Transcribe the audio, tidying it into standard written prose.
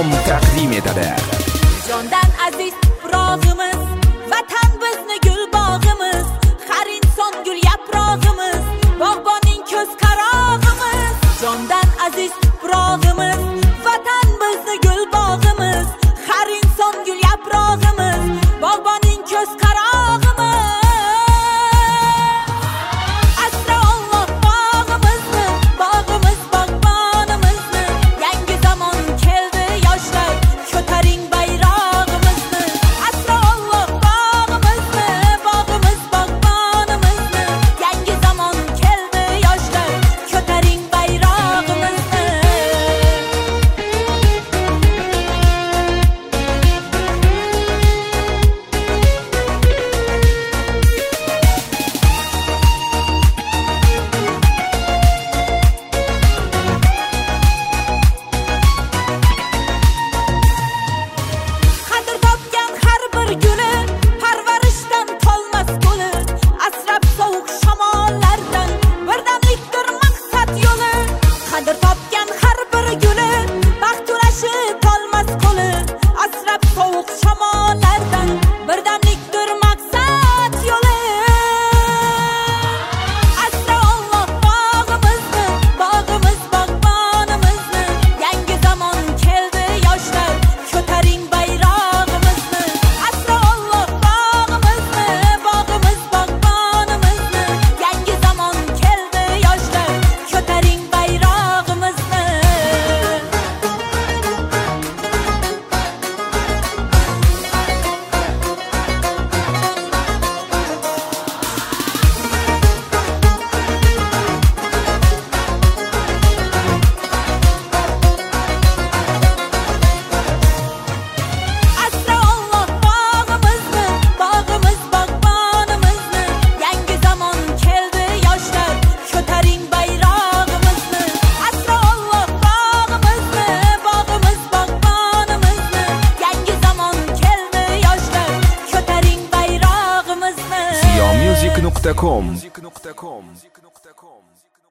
music.com taqdim etadi. Jondan aziz tuprog'imiz, vatan bizni gul bog'imiz, har inson gul yaprog'imiz, bog'boning ko'z qarog'imiz. Jondan aziz tuprog'imiz, vatan bizni gul bog'imiz, har inson gul yaprog'imiz, bog'boning ko'z qarog'imiz. Asra Alloh bog'imizni, bog'imiz bog'bonimizni, yangi zamon keldi yoshlar, ko'taring bayrog'imizni. Asra Alloh bog'imizni, bog'imiz bog'bonimizni, yangi zamon keldi yoshlar, ko'taring bayrog'imizni. Qadr topgan har bir guli, parvarishdan qolmas qo'li, asrab sovuq shamollardan birdamlikdir maqsad yo'li. Qadr topgan har bir guli, baxt ulashib qolmas qo'li, asrab sovuq shamollardan birdamlikdir maqsad yo'li. Asra Alloh bog'imizni, bog'imiz bog'bonimizni, yangi zamon keldi yoshlar, ko'taring bayrog'imizni. Asra Alloh bog'imizni, bog'imiz bog'bonimizni, yangi zamon keldi yoshlar, ko'taring bayrog'imizni. Asra Alloh bog'imizni, bog'imiz bog'bonimizni, yangi zamon keldi yoshlar, ko'taring bayrog'imizni. Asra Alloh bog'imizni, bog'imiz bog'bonimizni, yangi zamon keldi yoshlar, ko'taring bayrog'imizni. music.com